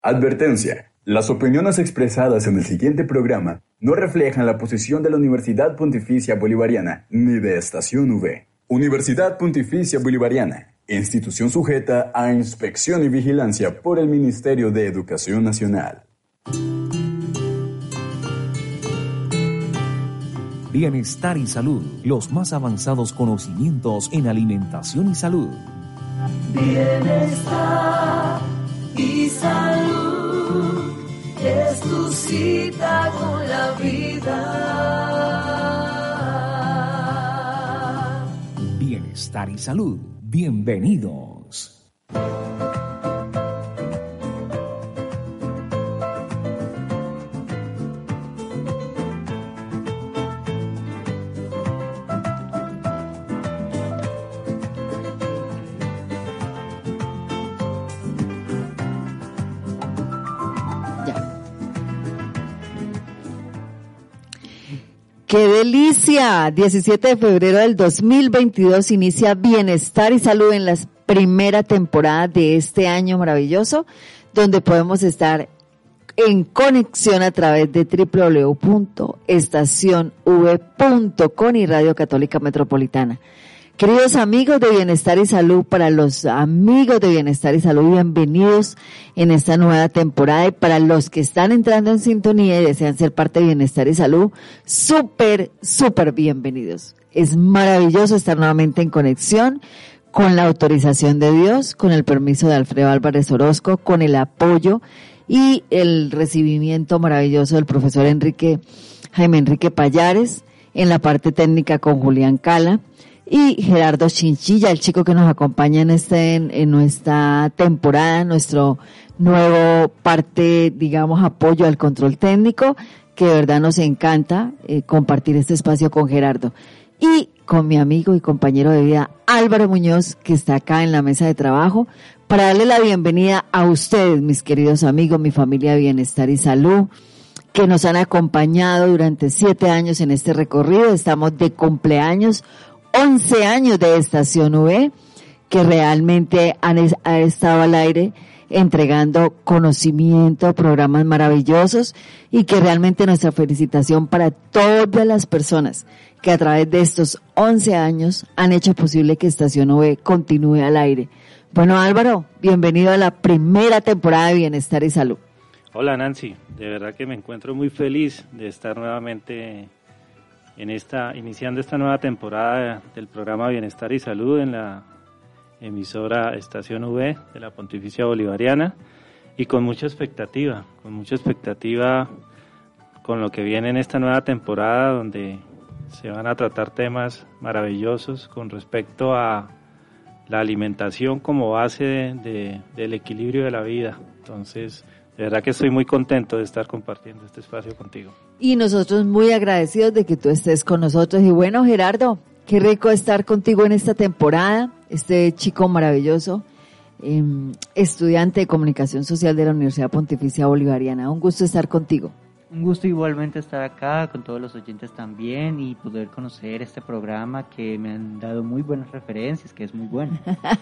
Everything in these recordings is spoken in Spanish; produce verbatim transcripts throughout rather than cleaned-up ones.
Advertencia. Las opiniones expresadas en el siguiente programa no reflejan la posición de la Universidad Pontificia Bolivariana ni de Estación V. Universidad Pontificia Bolivariana, institución sujeta a inspección y vigilancia por el Ministerio de Educación Nacional. Bienestar y salud, los más avanzados conocimientos en alimentación y salud. Bienestar y salud es tu cita con la vida. Bienestar y salud, bienvenidos. ¡Qué delicia! diecisiete de febrero del dos mil veintidós inicia Bienestar y Salud en la primera temporada de este año maravilloso, donde podemos estar en conexión a través de doble u doble u doble u punto estación v punto com y Radio Católica Metropolitana. Queridos amigos de Bienestar y Salud, para los amigos de Bienestar y Salud, bienvenidos en esta nueva temporada, y para los que están entrando en sintonía y desean ser parte de Bienestar y Salud, súper, súper bienvenidos. Es maravilloso estar nuevamente en conexión con la autorización de Dios, con el permiso de Alfredo Álvarez Orozco, con el apoyo y el recibimiento maravilloso del profesor Enrique, Jaime Enrique Payares, en la parte técnica con Julián Cala, y Gerardo Chinchilla, el chico que nos acompaña en este en, en nuestra temporada, nuestro nuevo parte, digamos, apoyo al control técnico, que de verdad nos encanta eh, compartir este espacio con Gerardo. Y con mi amigo y compañero de vida Álvaro Muñoz, que está acá en la mesa de trabajo, para darle la bienvenida a ustedes, mis queridos amigos, mi familia de Bienestar y Salud, que nos han acompañado durante siete años en este recorrido. Estamos de cumpleaños, once años de Estación V, que realmente han, han estado al aire entregando conocimiento, programas maravillosos, y que realmente nuestra felicitación para todas las personas que a través de estos once años han hecho posible que Estación V continúe al aire. Bueno, Álvaro, bienvenido a la primera temporada de Bienestar y Salud. Hola, Nancy, de verdad que me encuentro muy feliz de estar nuevamente en esta, iniciando esta nueva temporada del programa Bienestar y Salud en la emisora Estación V de la Pontificia Bolivariana, y con mucha expectativa, con mucha expectativa con lo que viene en esta nueva temporada, donde se van a tratar temas maravillosos con respecto a la alimentación como base de, de, del equilibrio de la vida. Entonces, de verdad que estoy muy contento de estar compartiendo este espacio contigo. Y nosotros muy agradecidos de que tú estés con nosotros. Y bueno, Gerardo, qué rico estar contigo en esta temporada, este chico maravilloso, eh, estudiante de Comunicación Social de la Universidad Pontificia Bolivariana. Un gusto estar contigo. Un gusto igualmente estar acá con todos los oyentes también, y poder conocer este programa que me han dado muy buenas referencias, que es muy bueno.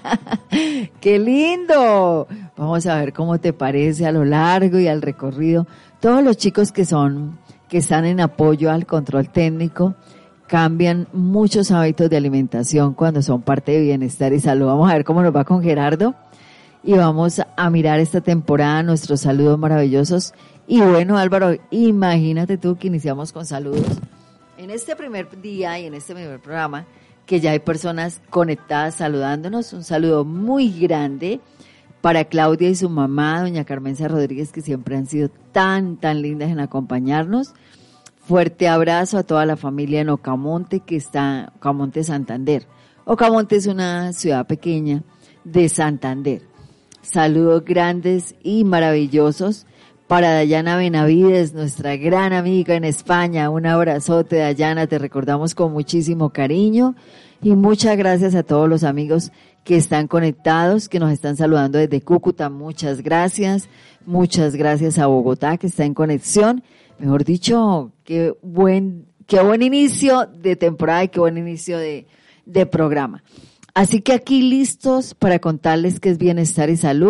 ¡Qué lindo! Vamos a ver cómo te parece a lo largo y al recorrido. Todos los chicos que son, que están en apoyo al control técnico, cambian muchos hábitos de alimentación cuando son parte de Bienestar y Salud. Vamos a ver cómo nos va con Gerardo, y vamos a mirar esta temporada nuestros saludos maravillosos. Y bueno, Álvaro, imagínate tú que iniciamos con saludos en este primer día y en este primer programa, que ya hay personas conectadas saludándonos. Un saludo muy grande para Claudia y su mamá, doña Carmenza Rodríguez, que siempre han sido tan, tan lindas en acompañarnos. Fuerte abrazo a toda la familia en Ocamonte, que está, Ocamonte, Santander. Ocamonte es una ciudad pequeña de Santander. Saludos grandes y maravillosos para Dayana Benavides, nuestra gran amiga en España. Un abrazote, Dayana, te recordamos con muchísimo cariño, y muchas gracias a todos los amigos que están conectados, que nos están saludando desde Cúcuta. Muchas gracias, muchas gracias a Bogotá, que está en conexión. Mejor dicho, qué buen, qué buen inicio de temporada y qué buen inicio de, de programa. Así que aquí listos para contarles qué es Bienestar y Salud,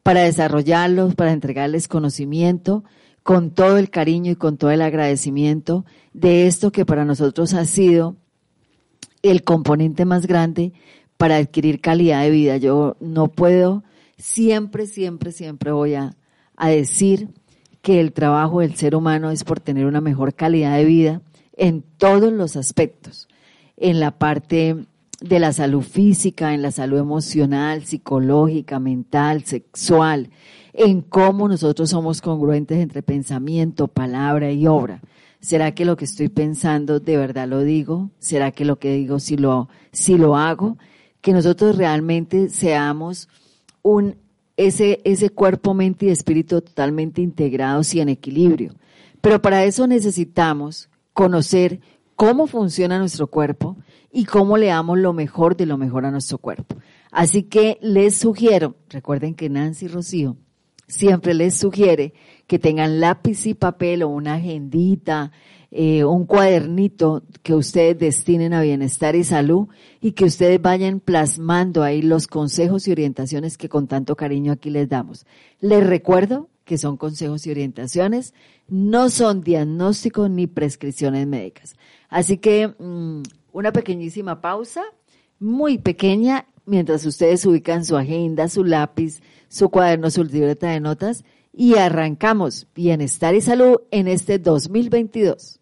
para desarrollarlos, para entregarles conocimiento, con todo el cariño y con todo el agradecimiento de esto que para nosotros ha sido el componente más grande para adquirir calidad de vida. Yo no puedo, siempre, siempre, siempre voy a, a decir que el trabajo del ser humano es por tener una mejor calidad de vida en todos los aspectos, en la parte de la salud física, en la salud emocional, psicológica, mental, sexual, en cómo nosotros somos congruentes entre pensamiento, palabra y obra. ¿Será que lo que estoy pensando de verdad lo digo? ¿Será que lo que digo sí lo, sí lo hago? Que nosotros realmente seamos un, ese, ese cuerpo, mente y espíritu totalmente integrados y en equilibrio. Pero para eso necesitamos conocer cómo funciona nuestro cuerpo y cómo le damos lo mejor de lo mejor a nuestro cuerpo. Así que les sugiero, recuerden que Nancy Rocío siempre les sugiere que tengan lápiz y papel o una agendita, eh, un cuadernito que ustedes destinen a bienestar y salud y que ustedes vayan plasmando ahí los consejos y orientaciones que con tanto cariño aquí les damos. Les recuerdo que son consejos y orientaciones, no son diagnósticos ni prescripciones médicas. Así que mmm, una pequeñísima pausa, muy pequeña, mientras ustedes ubican su agenda, su lápiz, su cuaderno, su libreta de notas y arrancamos Bienestar y Salud en este dos mil veintidós.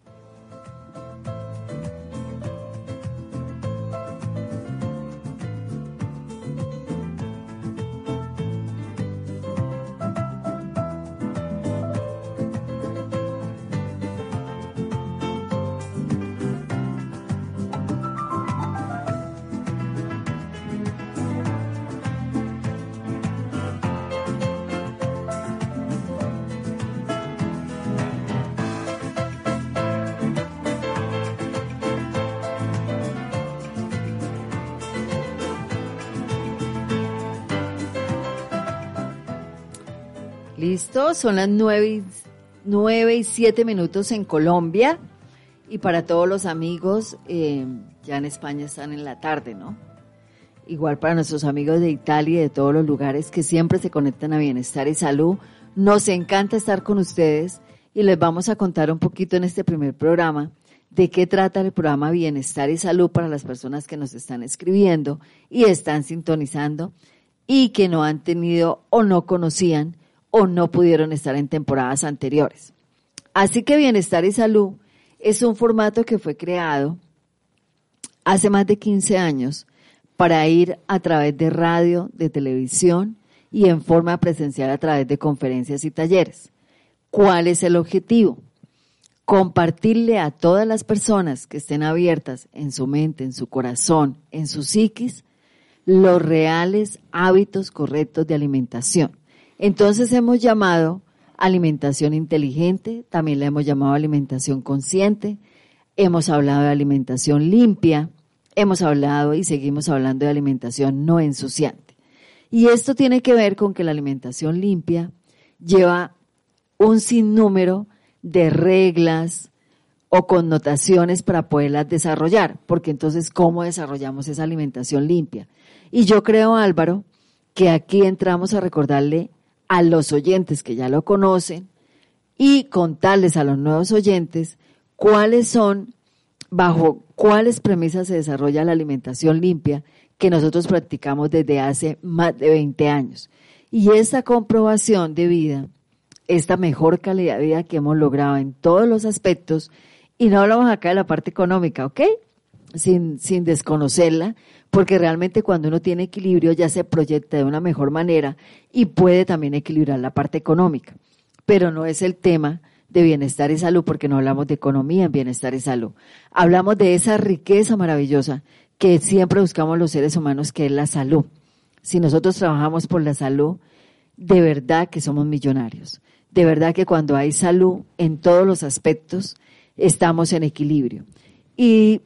Listo, son las nueve y, nueve y siete minutos en Colombia y para todos los amigos eh, ya en España están en la tarde, ¿no? Igual para nuestros amigos de Italia y de todos los lugares que siempre se conectan a Bienestar y Salud, nos encanta estar con ustedes y les vamos a contar un poquito en este primer programa de qué trata el programa Bienestar y Salud para las personas que nos están escribiendo y están sintonizando y que no han tenido o no conocían o no pudieron estar en temporadas anteriores. Así que Bienestar y Salud es un formato que fue creado hace más de quince años para ir a través de radio, de televisión y en forma presencial a través de conferencias y talleres. ¿Cuál es el objetivo? Compartirle a todas las personas que estén abiertas en su mente, en su corazón, en su psiquis, los reales hábitos correctos de alimentación. Entonces hemos llamado alimentación inteligente, también la hemos llamado alimentación consciente, hemos hablado de alimentación limpia, hemos hablado y seguimos hablando de alimentación no ensuciante. Y esto tiene que ver con que la alimentación limpia lleva un sinnúmero de reglas o connotaciones para poderlas desarrollar, porque entonces, ¿cómo desarrollamos esa alimentación limpia? Y yo creo, Álvaro, que aquí entramos a recordarle a los oyentes que ya lo conocen y contarles a los nuevos oyentes cuáles son, bajo cuáles premisas se desarrolla la alimentación limpia que nosotros practicamos desde hace más de veinte años. Y esta comprobación de vida, esta mejor calidad de vida que hemos logrado en todos los aspectos, y no hablamos acá de la parte económica, ¿ok? Sin, sin desconocerla, porque realmente cuando uno tiene equilibrio ya se proyecta de una mejor manera y puede también equilibrar la parte económica. Pero no es el tema de bienestar y salud, porque no hablamos de economía en bienestar y salud. Hablamos de esa riqueza maravillosa que siempre buscamos los seres humanos, que es la salud. Si nosotros trabajamos por la salud, de verdad que somos millonarios. De verdad que cuando hay salud en todos los aspectos, estamos en equilibrio. Y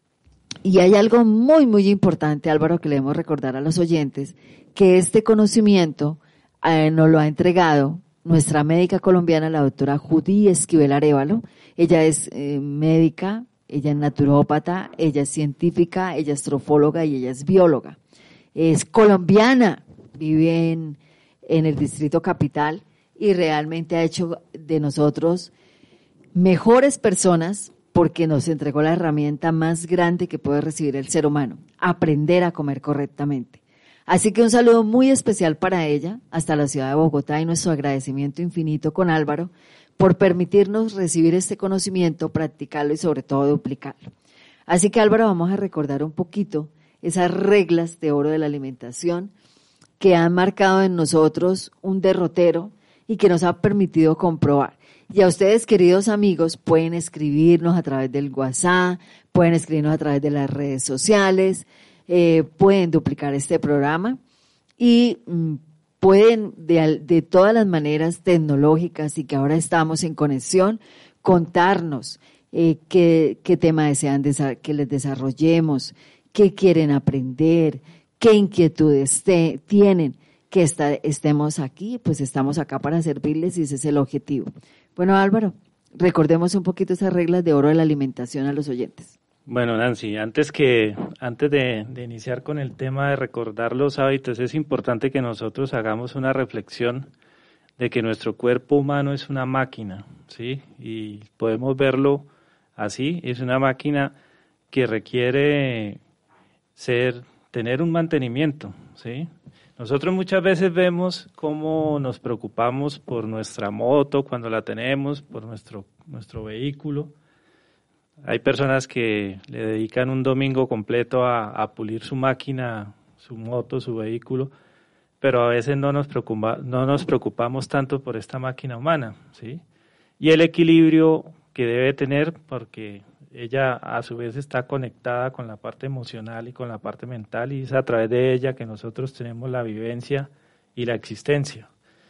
Y hay algo muy, muy importante, Álvaro, que le debemos recordar a los oyentes, que este conocimiento eh, nos lo ha entregado nuestra médica colombiana, la doctora Judy Esquivel Arévalo. Ella es eh, médica, ella es naturópata, ella es científica, ella es trofóloga y ella es bióloga. Es colombiana, vive en, en el Distrito Capital y realmente ha hecho de nosotros mejores personas porque nos entregó la herramienta más grande que puede recibir el ser humano, aprender a comer correctamente. Así que un saludo muy especial para ella, hasta la ciudad de Bogotá, y nuestro agradecimiento infinito con Álvaro por permitirnos recibir este conocimiento, practicarlo y sobre todo duplicarlo. Así que Álvaro, vamos a recordar un poquito esas reglas de oro de la alimentación que han marcado en nosotros un derrotero y que nos ha permitido comprobar. Y a ustedes, queridos amigos, pueden escribirnos a través del WhatsApp, pueden escribirnos a través de las redes sociales, eh, pueden duplicar este programa y mm, pueden de, de todas las maneras tecnológicas y que ahora estamos en conexión, contarnos eh, qué, qué tema desean desa- que les desarrollemos, qué quieren aprender, qué inquietudes te, tienen, que está, estemos aquí, pues estamos acá para servirles y ese es el objetivo. Bueno, Álvaro, recordemos un poquito esas reglas de oro de la alimentación a los oyentes. Bueno, Nancy, antes que antes de, de iniciar con el tema de recordar los hábitos, es importante que nosotros hagamos una reflexión de que nuestro cuerpo humano es una máquina, ¿sí? Y podemos verlo así, es una máquina que requiere ser, tener un mantenimiento, ¿sí? Nosotros muchas veces vemos cómo nos preocupamos por nuestra moto cuando la tenemos, por nuestro, nuestro vehículo. Hay personas que le dedican un domingo completo a, a pulir su máquina, su moto, su vehículo, pero a veces no nos preocupa, no nos preocupamos tanto por esta máquina humana, ¿sí? Y el equilibrio que debe tener, porque ella a su vez está conectada con la parte emocional y con la parte mental, y es a través de ella que nosotros tenemos la vivencia y la existencia.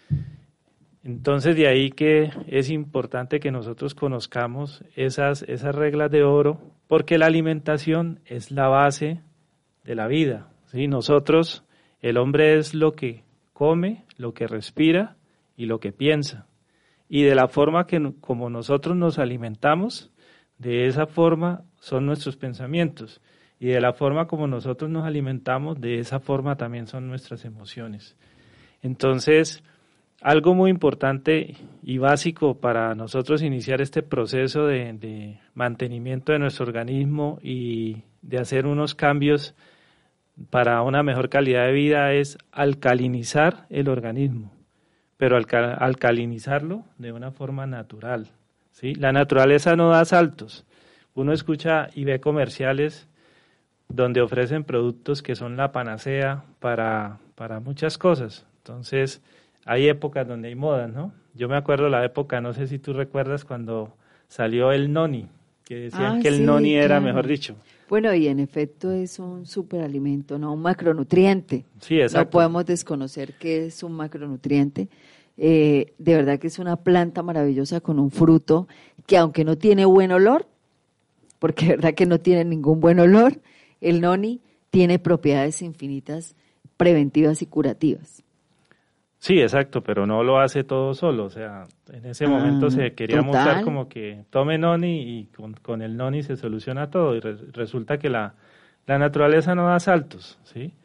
Entonces de ahí que es importante que nosotros conozcamos esas, esas reglas de oro, porque la alimentación es la base de la vida, ¿sí? Nosotros, el hombre es lo que come, lo que respira y lo que piensa. Y de la forma que como nosotros nos alimentamos, de esa forma son nuestros pensamientos. Y de la forma como nosotros nos alimentamos, de esa forma también son nuestras emociones. Entonces, algo muy importante y básico para nosotros iniciar este proceso de, de mantenimiento de nuestro organismo y de hacer unos cambios para una mejor calidad de vida es alcalinizar el organismo, pero alca- alcalinizarlo de una forma natural, ¿sí? La naturaleza no da saltos. Uno escucha y ve comerciales donde ofrecen productos que son la panacea para, para muchas cosas. Entonces, hay épocas donde hay modas, ¿no? Yo me acuerdo la época, no sé si tú recuerdas, cuando salió el noni, que decían Ah, que el sí, noni era, claro. mejor dicho. Bueno, y en efecto es un superalimento, no un macronutriente. Sí, exacto. No podemos desconocer que es un macronutriente. Eh, de verdad que es una planta maravillosa con un fruto que aunque no tiene buen olor, porque de verdad que no tiene ningún buen olor, el noni tiene propiedades infinitas preventivas y curativas. Sí, exacto, pero no lo hace todo solo, o sea, en ese Ah, momento se quería total. mostrar como que tome noni y con, con el noni se soluciona todo y re- resulta que la, la naturaleza no da saltos, ¿sí?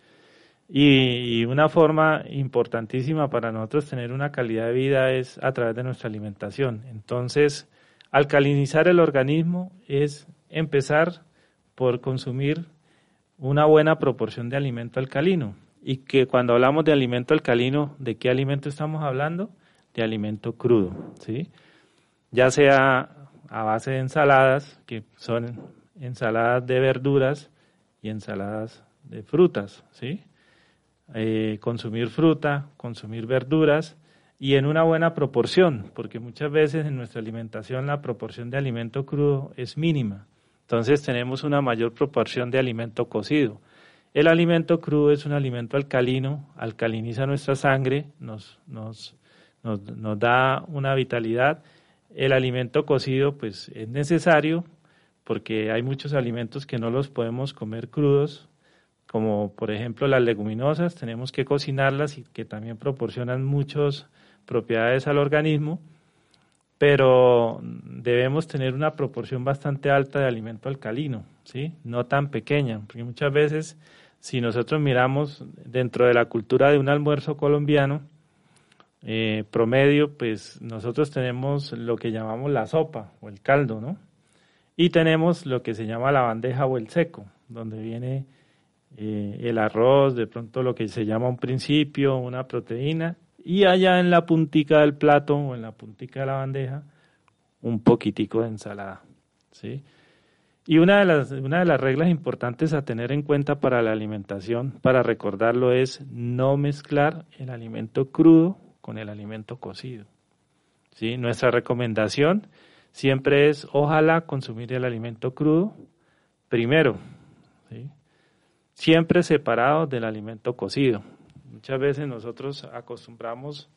Y, y una forma importantísima para nosotros tener una calidad de vida es a través de nuestra alimentación. Entonces, alcalinizar el organismo es empezar por consumir una buena proporción de alimento alcalino. Y que cuando hablamos de alimento alcalino, ¿de qué alimento estamos hablando? De alimento crudo, ¿sí? Ya sea a base de ensaladas, que son ensaladas de verduras y ensaladas de frutas, ¿sí? Eh, consumir fruta, consumir verduras y en una buena proporción, porque muchas veces en nuestra alimentación la proporción de alimento crudo es mínima. Entonces tenemos una mayor proporción de alimento cocido. El alimento crudo es un alimento alcalino, alcaliniza nuestra sangre, nos, nos, nos, nos da una vitalidad. El alimento cocido pues es necesario porque hay muchos alimentos que no los podemos comer crudos, como por ejemplo las leguminosas, tenemos que cocinarlas y que también proporcionan muchas propiedades al organismo, pero debemos tener una proporción bastante alta de alimento alcalino, ¿sí? No tan pequeña, porque muchas veces si nosotros miramos dentro de la cultura de un almuerzo colombiano, eh, promedio, pues nosotros tenemos lo que llamamos la sopa o el caldo, ¿no? Y tenemos lo que se llama la bandeja o el seco, donde viene eh, el arroz, de pronto lo que se llama un principio, una proteína, y allá en la puntica del plato o en la puntica de la bandeja, un poquitico de ensalada, ¿sí? Y una de las, una de las reglas importantes a tener en cuenta para la alimentación, para recordarlo, es no mezclar el alimento crudo con el alimento cocido, ¿sí? Nuestra recomendación siempre es, ojalá, consumir el alimento crudo primero, ¿sí? Siempre separado del alimento cocido. Muchas veces nosotros acostumbramos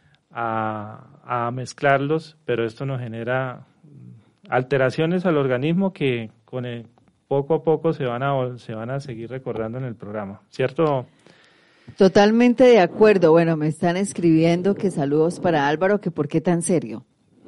a, a mezclarlos, pero esto nos genera alteraciones al organismo que con el, poco a poco se van a se van a seguir recordando en el programa, ¿cierto? Totalmente de acuerdo. Bueno, me están escribiendo que saludos para Álvaro, que por qué tan serio.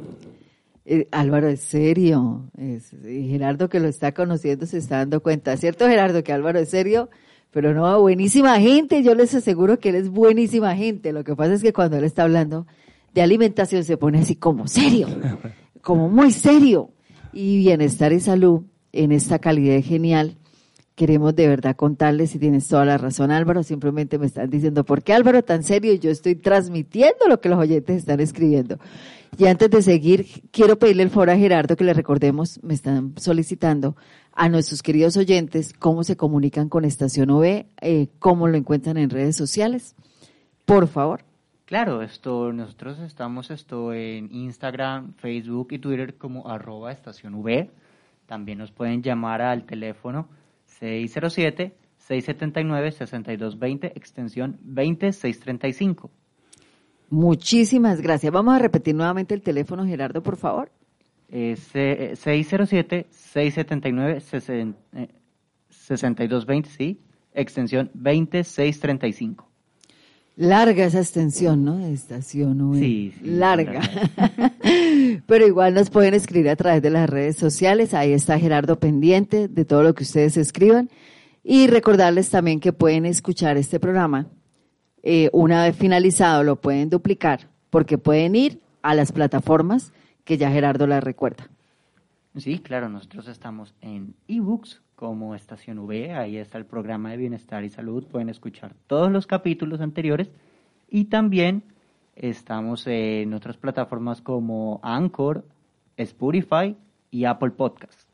Eh, Álvaro es serio, es, y Gerardo, que lo está conociendo, se está dando cuenta, ¿cierto, Gerardo, que Álvaro es serio? Pero no, buenísima gente, yo les aseguro que él es buenísima gente. Lo que pasa es que cuando él está hablando de alimentación se pone así como serio, como muy serio. Y bienestar y salud, en esta calidad genial, queremos de verdad contarles, si tienes toda la razón, Álvaro, simplemente me están diciendo, ¿por qué Álvaro tan serio? Y yo estoy transmitiendo lo que los oyentes están escribiendo. Y antes de seguir, quiero pedirle el favor a Gerardo que le recordemos, me están solicitando a nuestros queridos oyentes cómo se comunican con Estación U V, eh, cómo lo encuentran en redes sociales, por favor. Claro, esto nosotros estamos esto en Instagram, Facebook y Twitter como arroba Estación U V. También nos pueden llamar al teléfono seis cero siete, seis siete nueve, seis dos dos cero, extensión veinte seiscientos treinta y cinco. Muchísimas gracias. Vamos a repetir nuevamente el teléfono, Gerardo, por favor. Eh, seis cero siete, seis siete nueve, seis dos dos cero, sí, extensión veinte seiscientos treinta y cinco. Larga esa extensión, ¿no? De Estación U V. Sí, sí. Larga. Pero igual nos pueden escribir a través de las redes sociales. Ahí está Gerardo pendiente de todo lo que ustedes escriban. Y recordarles también que pueden escuchar este programa. Eh, una vez finalizado lo pueden duplicar porque pueden ir a las plataformas que ya Gerardo las recuerda. Sí, claro, nosotros estamos en ebooks como Estación U V, ahí está el programa de Bienestar y Salud, pueden escuchar todos los capítulos anteriores y también estamos en otras plataformas como Anchor, Spotify y Apple Podcasts.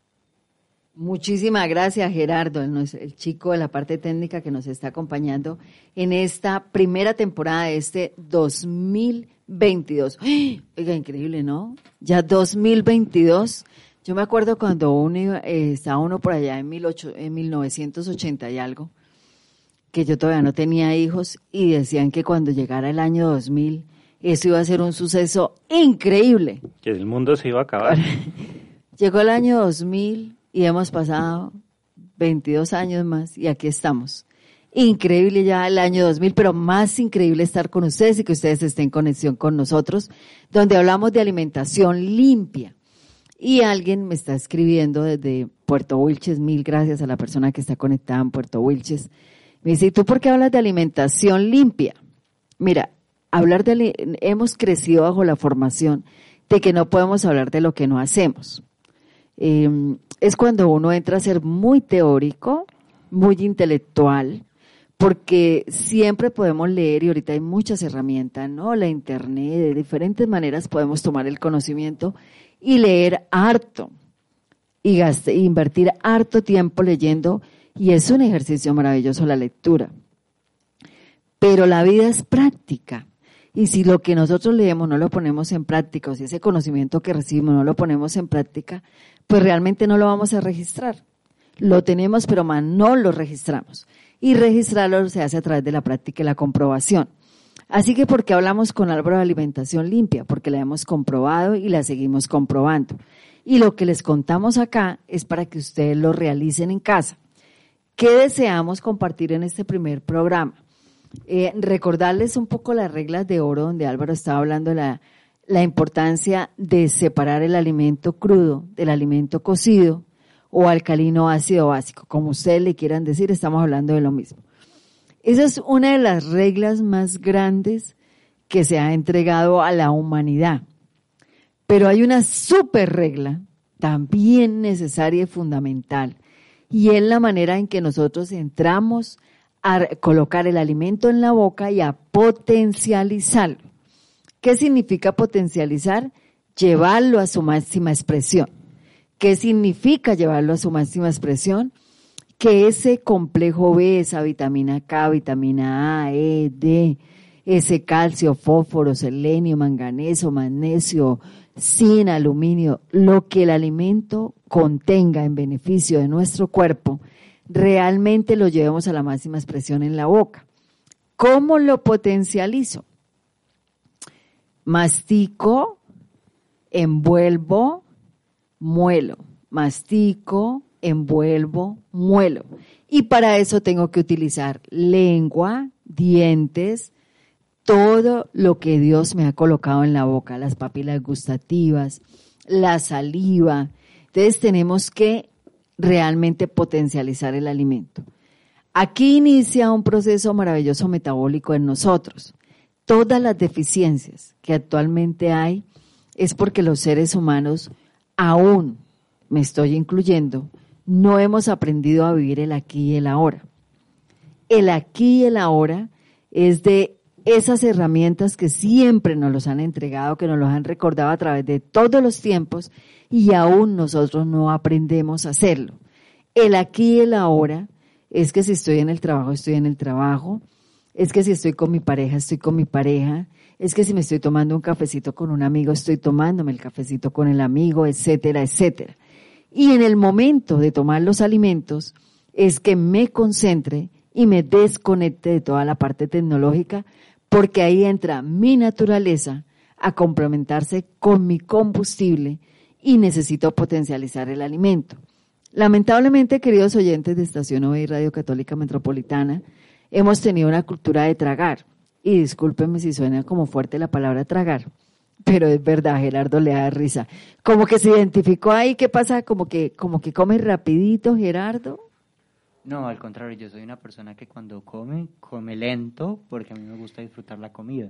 Muchísimas gracias, Gerardo, el, el chico de la parte técnica que nos está acompañando en esta primera temporada de este dos mil veintidós. ¡Ay! Oiga, increíble, ¿no? Ya dos mil veintidós. Yo me acuerdo cuando uno iba, eh, estaba uno por allá en, mil ocho, en mil novecientos ochenta y algo, que yo todavía no tenía hijos y decían que cuando llegara el año dos mil, eso iba a ser un suceso increíble. Que el mundo se iba a acabar. Llegó el año dos mil y hemos pasado veintidós años más y aquí estamos. Increíble ya el año dos mil, pero más increíble estar con ustedes y que ustedes estén en conexión con nosotros, donde hablamos de alimentación limpia. Y alguien me está escribiendo desde Puerto Wilches, mil gracias a la persona que está conectada en Puerto Wilches. Me dice, ¿y tú por qué hablas de alimentación limpia? Mira, hablar de hemos crecido bajo la formación de que no podemos hablar de lo que no hacemos. Eh, es cuando uno entra a ser muy teórico, muy intelectual, porque siempre podemos leer y ahorita hay muchas herramientas, ¿no? La internet, de diferentes maneras podemos tomar el conocimiento y leer harto y gaste, invertir harto tiempo leyendo y es un ejercicio maravilloso la lectura. Pero la vida es práctica y si lo que nosotros leemos no lo ponemos en práctica o si ese conocimiento que recibimos no lo ponemos en práctica, pues realmente no lo vamos a registrar. Lo tenemos pero más no lo registramos y registrarlo se hace a través de la práctica y la comprobación. Así que, ¿por qué hablamos con Álvaro de alimentación limpia? Porque la hemos comprobado y la seguimos comprobando. Y lo que les contamos acá es para que ustedes lo realicen en casa. ¿Qué deseamos compartir en este primer programa? Eh, recordarles un poco las reglas de oro, donde Álvaro estaba hablando de la, la importancia de separar el alimento crudo del alimento cocido o alcalino ácido básico. Como ustedes le quieran decir, estamos hablando de lo mismo. Esa es una de las reglas más grandes que se ha entregado a la humanidad. Pero hay una súper regla, también necesaria y fundamental, y es la manera en que nosotros entramos a colocar el alimento en la boca y a potencializarlo. ¿Qué significa potencializar? Llevarlo a su máxima expresión. ¿Qué significa llevarlo a su máxima expresión? Que ese complejo B, esa vitamina K, vitamina A, E, D, ese calcio, fósforo, selenio, manganeso, magnesio, zinc, aluminio, lo que el alimento contenga en beneficio de nuestro cuerpo, realmente lo llevemos a la máxima expresión en la boca. ¿Cómo lo potencializo? Mastico, envuelvo, muelo. Mastico, envuelvo, muelo. Y para eso tengo que utilizar lengua, dientes, todo lo que Dios me ha colocado en la boca, las papilas gustativas, la saliva. Entonces tenemos que realmente potencializar el alimento. Aquí inicia un proceso maravilloso metabólico en nosotros. Todas las deficiencias que actualmente hay es porque los seres humanos, aún me estoy incluyendo, no hemos aprendido a vivir el aquí y el ahora. El aquí y el ahora es de esas herramientas que siempre nos los han entregado, que nos los han recordado a través de todos los tiempos y aún nosotros no aprendemos a hacerlo. El aquí y el ahora es que si estoy en el trabajo, estoy en el trabajo, es que si estoy con mi pareja, estoy con mi pareja, es que si me estoy tomando un cafecito con un amigo, estoy tomándome el cafecito con el amigo, etcétera, etcétera. Y en el momento de tomar los alimentos es que me concentre y me desconecte de toda la parte tecnológica, porque ahí entra mi naturaleza a complementarse con mi combustible y necesito potencializar el alimento. Lamentablemente, queridos oyentes de Estación O V y Radio Católica Metropolitana, hemos tenido una cultura de tragar. Y discúlpenme si suena como fuerte la palabra tragar, pero es verdad, Gerardo le da risa. Como que se identificó ahí, ¿qué pasa? Como que, como que come rapidito, Gerardo. No, al contrario, yo soy una persona que cuando come, come lento, porque a mí me gusta disfrutar la comida.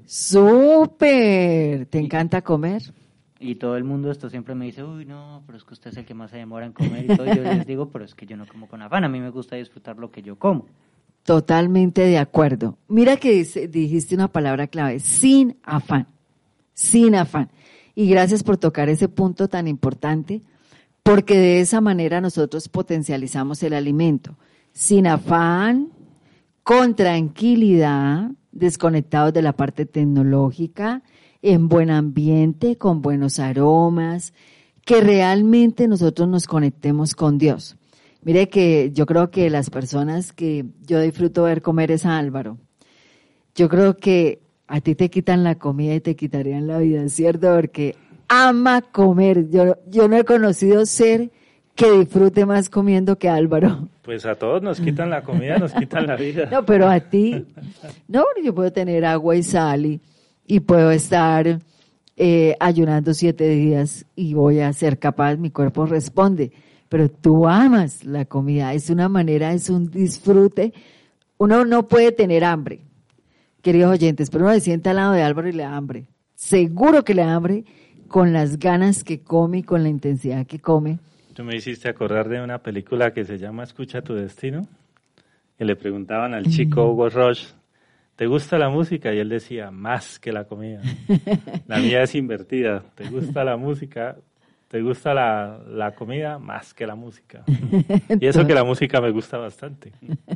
¡Súper! ¿Te encanta comer? Y todo el mundo esto siempre me dice, uy, no, pero es que usted es el que más se demora en comer y todo. Yo les digo, pero es que yo no como con afán, a mí me gusta disfrutar lo que yo como. Totalmente de acuerdo. Mira que dice, dijiste una palabra clave, sin afán, sin afán. Y gracias por tocar ese punto tan importante, porque de esa manera nosotros potencializamos el alimento. Sin afán, con tranquilidad, desconectados de la parte tecnológica, en buen ambiente, con buenos aromas, que realmente nosotros nos conectemos con Dios. Mire que yo creo que las personas que yo disfruto ver comer es a Álvaro. Yo creo que a ti te quitan la comida y te quitarían la vida, ¿cierto? Porque ama comer. Yo, yo no he conocido ser que disfrute más comiendo que Álvaro. Pues a todos nos quitan la comida, nos quitan la vida. No, pero a ti, no, yo puedo tener agua y sal y, y puedo estar eh, ayunando siete días y voy a ser capaz, mi cuerpo responde. Pero tú amas la comida, es una manera, es un disfrute. Uno no puede tener hambre, queridos oyentes, pero uno se sienta al lado de Álvaro y le da hambre. Seguro que le da hambre con las ganas que come y con la intensidad que come. Tú me hiciste acordar de una película que se llama Escucha tu destino, que le preguntaban al chico Hugo Roche, ¿te gusta la música? Y él decía, más que la comida. La mía es invertida, ¿te gusta la música? ¿Te gusta la, la comida? Más que la música. Y eso que la música me gusta bastante.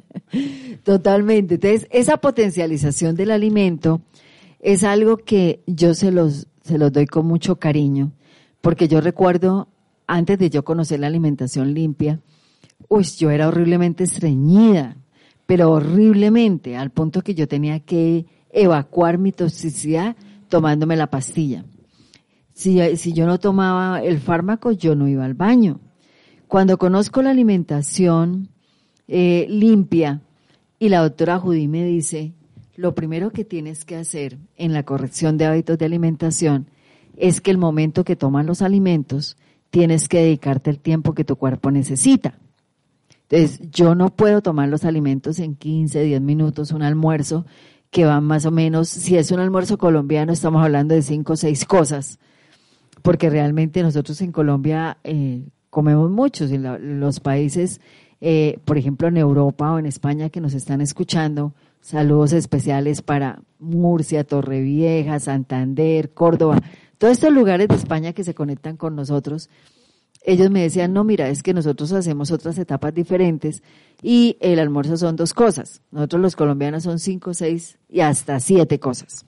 Totalmente. Entonces, esa potencialización del alimento es algo que yo se los, se los doy con mucho cariño, porque yo recuerdo, antes de yo conocer la alimentación limpia, uy, yo era horriblemente estreñida, pero horriblemente, al punto que yo tenía que evacuar mi toxicidad tomándome la pastilla. Si, si yo no tomaba el fármaco, yo no iba al baño. Cuando conozco la alimentación eh, limpia y la doctora Judy me dice, lo primero que tienes que hacer en la corrección de hábitos de alimentación es que el momento que toman los alimentos tienes que dedicarte el tiempo que tu cuerpo necesita. Entonces, yo no puedo tomar los alimentos en quince, diez minutos, un almuerzo, que van más o menos, si es un almuerzo colombiano, estamos hablando de cinco o seis cosas, porque realmente nosotros en Colombia eh, comemos muchos, en la, los países, eh, por ejemplo en Europa o en España que nos están escuchando, saludos especiales para Murcia, Torrevieja, Santander, Córdoba, todos estos lugares de España que se conectan con nosotros. Ellos me decían, no, mira, es que nosotros hacemos otras etapas diferentes y el almuerzo son dos cosas. Nosotros los colombianos son cinco, seis y hasta siete cosas.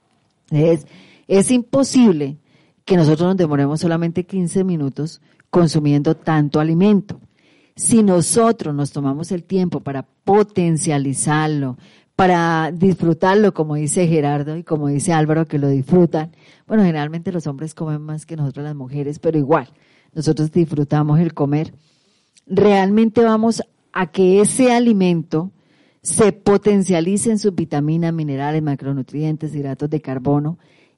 Es, es imposible que nosotros nos demoremos solamente quince minutos consumiendo tanto alimento. Si nosotros nos tomamos el tiempo para potencializarlo, para disfrutarlo, como dice Gerardo y como dice Álvaro, que lo disfrutan. Bueno, generalmente los hombres comen más que nosotros las mujeres, pero igual, nosotros disfrutamos el comer. Realmente vamos a que ese alimento se potencialice en sus vitaminas, minerales, macronutrientes, hidratos de carbono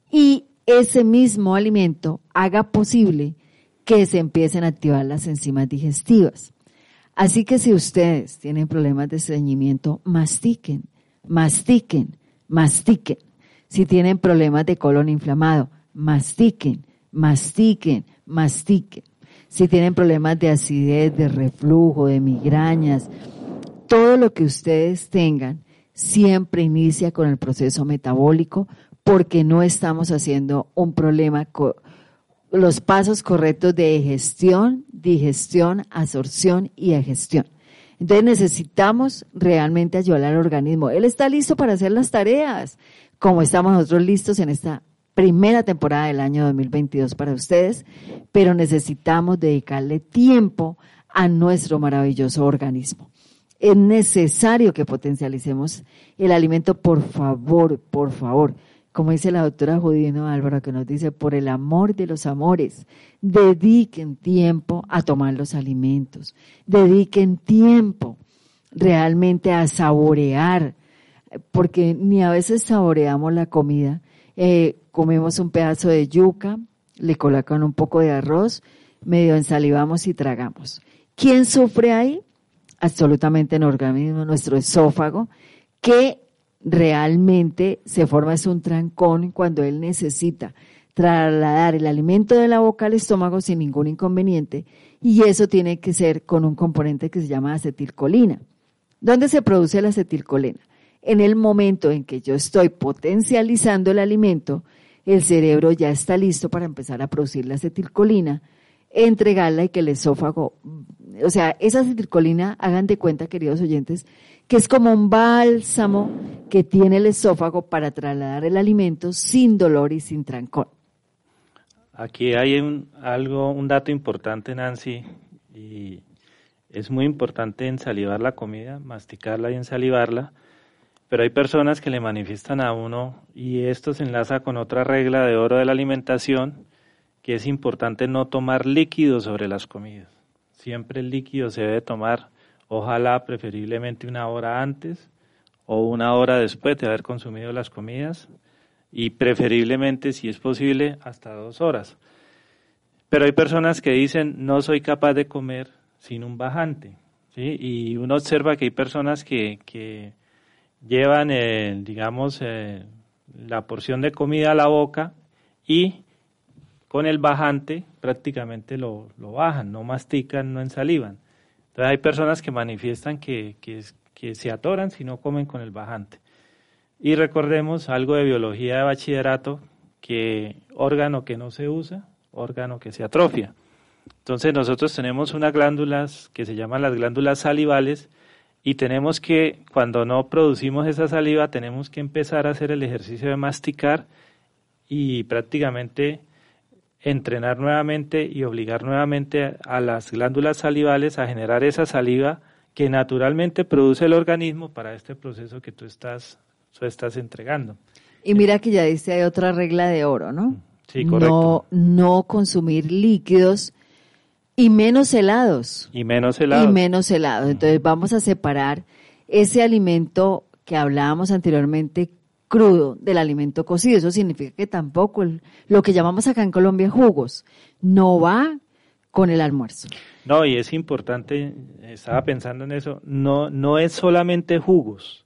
y ese mismo alimento haga posible que se empiecen a activar las enzimas digestivas. Así que si ustedes tienen problemas de estreñimiento, mastiquen, mastiquen, mastiquen. Si tienen problemas de colon inflamado, mastiquen, mastiquen, mastiquen. Si tienen problemas de acidez, de reflujo, de migrañas, todo lo que ustedes tengan siempre inicia con el proceso metabólico porque no estamos haciendo un problema con los pasos correctos de digestión, digestión, absorción y egestión. Entonces necesitamos realmente ayudar al organismo. Él está listo para hacer las tareas, como estamos nosotros listos en esta primera temporada del año dos mil veintidós para ustedes, pero necesitamos dedicarle tiempo a nuestro maravilloso organismo. Es necesario que potencialicemos el alimento, por favor, por favor. Como dice la doctora Judino Álvaro, que nos dice, por el amor de los amores, dediquen tiempo a tomar los alimentos, dediquen tiempo realmente a saborear, porque ni a veces saboreamos la comida. Eh, comemos un pedazo de yuca, le colocan un poco de arroz, medio ensalivamos y tragamos. ¿Quién sufre ahí? Absolutamente el organismo, nuestro esófago, que realmente se forma es un trancón cuando él necesita trasladar el alimento de la boca al estómago sin ningún inconveniente, y eso tiene que ser con un componente que se llama acetilcolina. ¿Dónde se produce la acetilcolina? En el momento en que yo estoy potencializando el alimento, el cerebro ya está listo para empezar a producir la acetilcolina, entregarla y que el esófago, o sea, esa acetilcolina, hagan de cuenta, queridos oyentes, que es como un bálsamo que tiene el esófago para trasladar el alimento sin dolor y sin trancón. Aquí hay un, algo, un dato importante, Nancy, y es muy importante ensalivar la comida, masticarla y ensalivarla, pero hay personas que le manifiestan a uno, y esto se enlaza con otra regla de oro de la alimentación, que es importante no tomar líquido sobre las comidas. Siempre el líquido se debe tomar, ojalá preferiblemente una hora antes o una hora después de haber consumido las comidas, y preferiblemente, si es posible, hasta dos horas. Pero hay personas que dicen, no soy capaz de comer sin un bajante, ¿sí? Y uno observa que hay personas que, que llevan, eh, digamos, eh, la porción de comida a la boca y con el bajante prácticamente lo, lo bajan, no mastican, no ensalivan. Entonces hay personas que manifiestan que, que, que se atoran si no comen con el bajante. Y recordemos algo de biología de bachillerato, que órgano que no se usa, órgano que se atrofia. Entonces nosotros tenemos unas glándulas que se llaman las glándulas salivales, y tenemos que, cuando no producimos esa saliva, tenemos que empezar a hacer el ejercicio de masticar y prácticamente entrenar nuevamente y obligar nuevamente a las glándulas salivales a generar esa saliva que naturalmente produce el organismo para este proceso que tú estás, tú estás entregando. Y mira que ya dice, hay otra regla de oro, ¿no? Sí, correcto. No, no consumir líquidos y menos helados. Y menos helados. Y menos helados. Entonces vamos a separar ese alimento que hablábamos anteriormente crudo del alimento cocido. Eso significa que tampoco el, lo que llamamos acá en Colombia jugos no va con el almuerzo. No, y es importante, estaba pensando en eso, no, no es solamente jugos,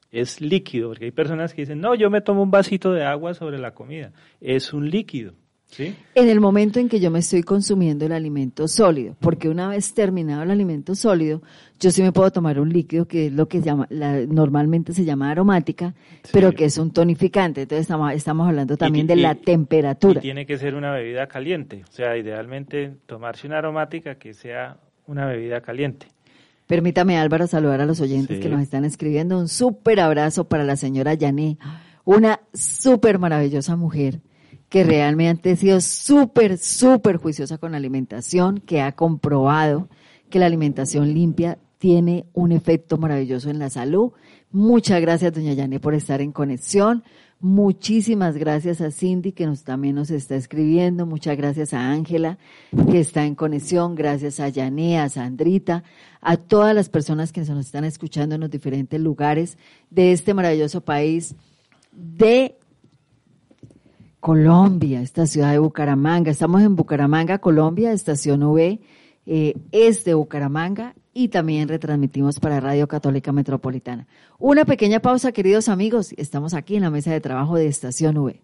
es líquido, porque hay personas que dicen, no, yo me tomo un vasito de agua sobre la comida, es un líquido, ¿sí? En el momento en que yo me estoy consumiendo el alimento sólido, porque una vez terminado el alimento sólido, yo sí me puedo tomar un líquido que es lo que llama, la, normalmente se llama aromática, sí, pero que es un tonificante. Entonces estamos, estamos hablando también y, de y, la temperatura. Y tiene que ser una bebida caliente, o sea, idealmente tomarse una aromática que sea una bebida caliente. Permítame, Álvaro, saludar a los oyentes sí. que nos están escribiendo. Un súper abrazo para la señora Yané, una súper maravillosa mujer que realmente ha sido súper, súper juiciosa con la alimentación, que ha comprobado que la alimentación limpia tiene un efecto maravilloso en la salud. Muchas gracias, doña Yané, por estar en conexión. Muchísimas gracias a Cindy, que nos, también nos está escribiendo. Muchas gracias a Ángela, que está en conexión. Gracias a Yané, a Sandrita, a todas las personas que nos están escuchando en los diferentes lugares de este maravilloso país de Colombia, esta ciudad de Bucaramanga. Estamos en Bucaramanga, Colombia, estación V, eh, es de Bucaramanga, y también retransmitimos para Radio Católica Metropolitana. Una pequeña pausa, queridos amigos. Estamos aquí en la mesa de trabajo de Estación V.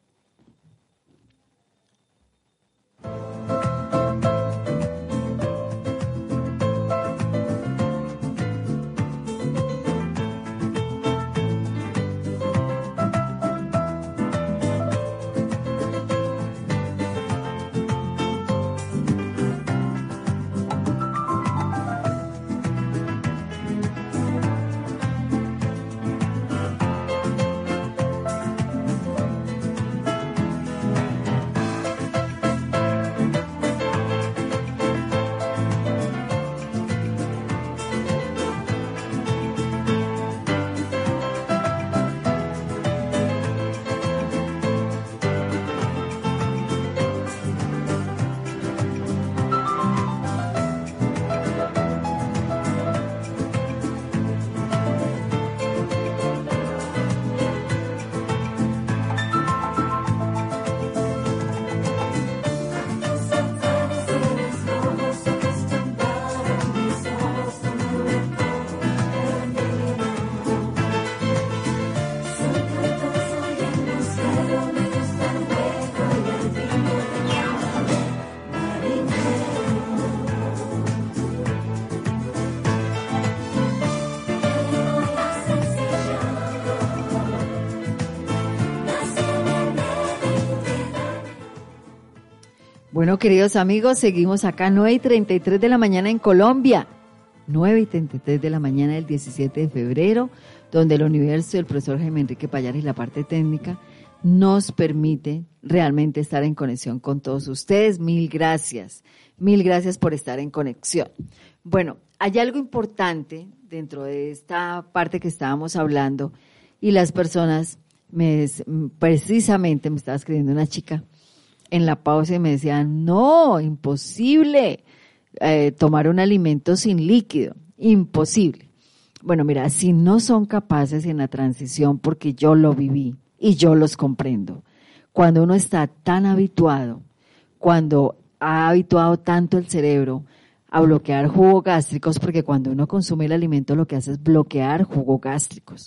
Bueno, queridos amigos, seguimos acá, nueve y treinta y tres de la mañana en Colombia, nueve y treinta y tres de la mañana del diecisiete de febrero, donde el universo, el profesor Jaime Enrique Payares y la parte técnica nos permite realmente estar en conexión con todos ustedes. Mil gracias, mil gracias por estar en conexión. Bueno, hay algo importante dentro de esta parte que estábamos hablando, y las personas, me, precisamente me estaba escribiendo una chica en la pausa y me decían, no, imposible eh, tomar un alimento sin líquido, imposible. Bueno, mira, si no son capaces en la transición, porque yo lo viví y yo los comprendo, cuando uno está tan habituado, cuando ha habituado tanto el cerebro a bloquear jugos gástricos, porque cuando uno consume el alimento lo que hace es bloquear jugos gástricos.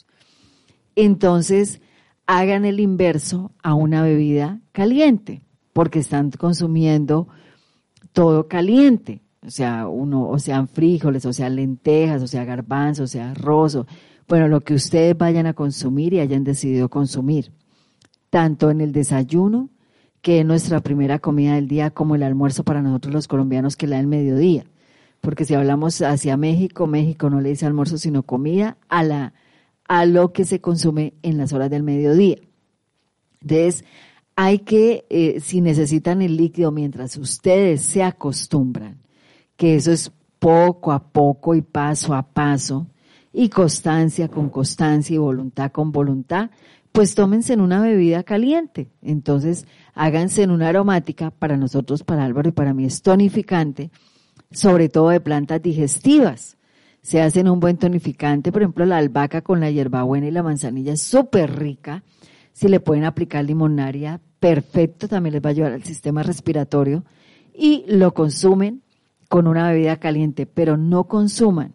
Entonces, hagan el inverso a una bebida caliente, porque están consumiendo todo caliente, o sea, uno, o sean frijoles, o sean lentejas, o sea garbanzos, o sea arroz, o, bueno, lo que ustedes vayan a consumir y hayan decidido consumir, tanto en el desayuno, que es nuestra primera comida del día, como el almuerzo para nosotros los colombianos, que es la del mediodía, porque si hablamos hacia México, México no le dice almuerzo, sino comida a la a lo que se consume en las horas del mediodía. Entonces, hay que, eh, si necesitan el líquido mientras ustedes se acostumbran, que eso es poco a poco y paso a paso, y constancia con constancia y voluntad con voluntad, pues tómense en una bebida caliente. Entonces, háganse en una aromática, para nosotros, para Álvaro y para mí es tonificante, sobre todo de plantas digestivas. Se hacen un buen tonificante, por ejemplo, la albahaca con la hierbabuena y la manzanilla es súper rica. Si le pueden aplicar limonaria, perfecto, también les va a ayudar al sistema respiratorio, y lo consumen con una bebida caliente, pero no consuman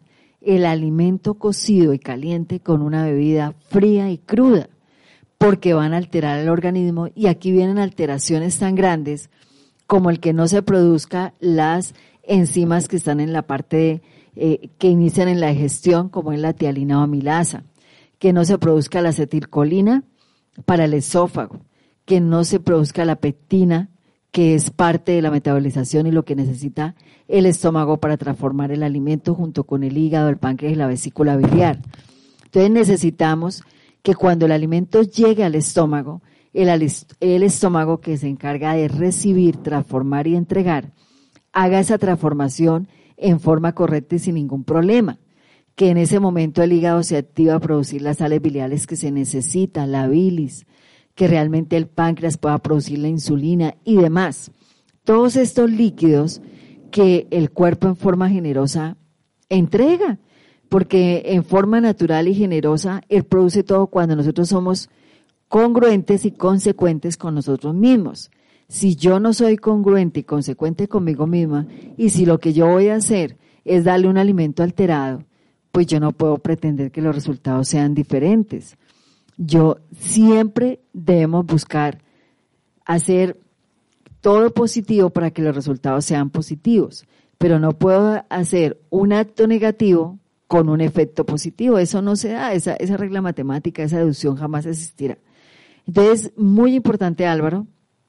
el alimento cocido y caliente con una bebida fría y cruda, porque van a alterar el organismo, y aquí vienen alteraciones tan grandes como el que no se produzca las enzimas que están en la parte de, eh, que inician en la digestión, como es la tialina o amilasa, que no se produzca la acetilcolina para el esófago, que no se produzca la pectina, que es parte de la metabolización y lo que necesita el estómago para transformar el alimento junto con el hígado, el páncreas y la vesícula biliar. Entonces necesitamos que cuando el alimento llegue al estómago, el, el estómago que se encarga de recibir, transformar y entregar, haga esa transformación en forma correcta y sin ningún problema. Que en ese momento el hígado se activa a producir las sales biliares que se necesita, la bilis, que realmente el páncreas pueda producir la insulina y demás. Todos estos líquidos que el cuerpo en forma generosa entrega, porque en forma natural y generosa él produce todo cuando nosotros somos congruentes y consecuentes con nosotros mismos. Si yo no soy congruente y consecuente conmigo misma, y si lo que yo voy a hacer es darle un alimento alterado, pues yo no puedo pretender que los resultados sean diferentes. Yo siempre debemos buscar hacer todo positivo para que los resultados sean positivos, pero no puedo hacer un acto negativo con un efecto positivo. Eso no se da, esa, esa regla matemática, esa deducción jamás existirá. Entonces, muy importante, Álvaro,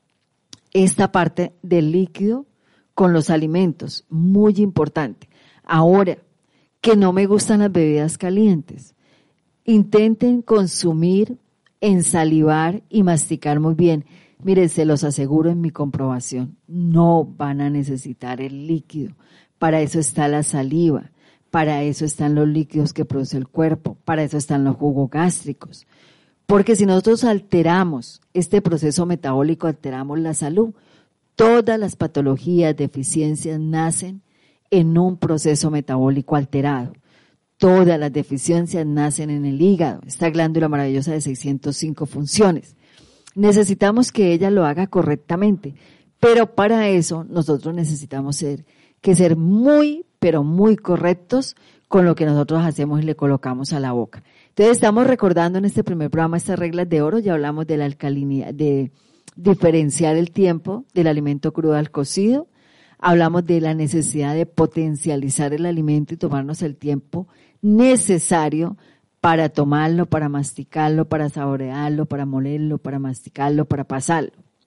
esta parte del líquido con los alimentos, muy importante. Ahora, que no me gustan las bebidas calientes. Intenten consumir, ensalivar y masticar muy bien. Miren, se los aseguro en mi comprobación, no van a necesitar el líquido. Para eso está la saliva, para eso están los líquidos que produce el cuerpo, para eso están los jugos gástricos. Porque si nosotros alteramos este proceso metabólico, alteramos la salud. Todas las patologías, deficiencias nacen en un proceso metabólico alterado. Todas las deficiencias nacen en el hígado, esta glándula maravillosa de seiscientas cinco funciones. Necesitamos que ella lo haga correctamente, pero para eso nosotros necesitamos ser, que ser muy, pero muy correctos con lo que nosotros hacemos y le colocamos a la boca. Entonces estamos recordando en este primer programa estas reglas de oro, ya hablamos de la alcalinidad, de diferenciar el tiempo del alimento crudo al cocido, hablamos de la necesidad de potencializar el alimento y tomarnos el tiempo necesario para tomarlo, para masticarlo, para saborearlo, para molerlo, para masticarlo, para pasarlo.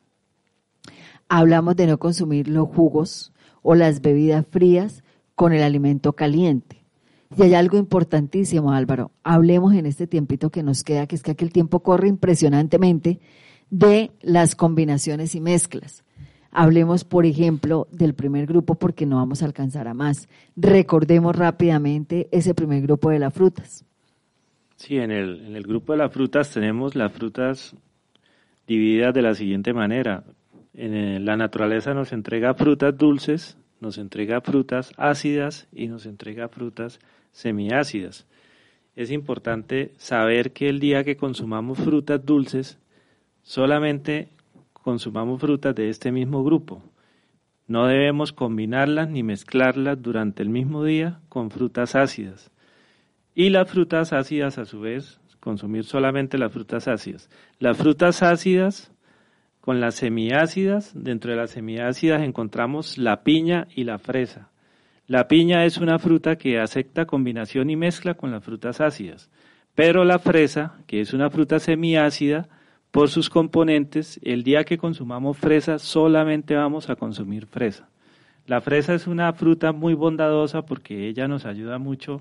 Hablamos de no consumir los jugos o las bebidas frías con el alimento caliente. Y hay algo importantísimo, Álvaro, hablemos en este tiempito que nos queda, que es que aquí el tiempo corre impresionantemente, de las combinaciones y mezclas. Hablemos, por ejemplo, del primer grupo porque no vamos a alcanzar a más. Recordemos rápidamente ese primer grupo de las frutas. Sí, en el, en el grupo de las frutas tenemos las frutas divididas de la siguiente manera. En el, la naturaleza nos entrega frutas dulces, nos entrega frutas ácidas y nos entrega frutas semiácidas. Es importante saber que el día que consumamos frutas dulces, solamente consumamos frutas de este mismo grupo. No debemos combinarlas ni mezclarlas durante el mismo día con frutas ácidas. Y las frutas ácidas, a su vez, consumir solamente las frutas ácidas. Las frutas ácidas con las semiácidas, dentro de las semiácidas encontramos la piña y la fresa. La piña es una fruta que acepta combinación y mezcla con las frutas ácidas, pero la fresa, que es una fruta semiácida, por sus componentes, el día que consumamos fresa solamente vamos a consumir fresa. La fresa es una fruta muy bondadosa porque ella nos ayuda mucho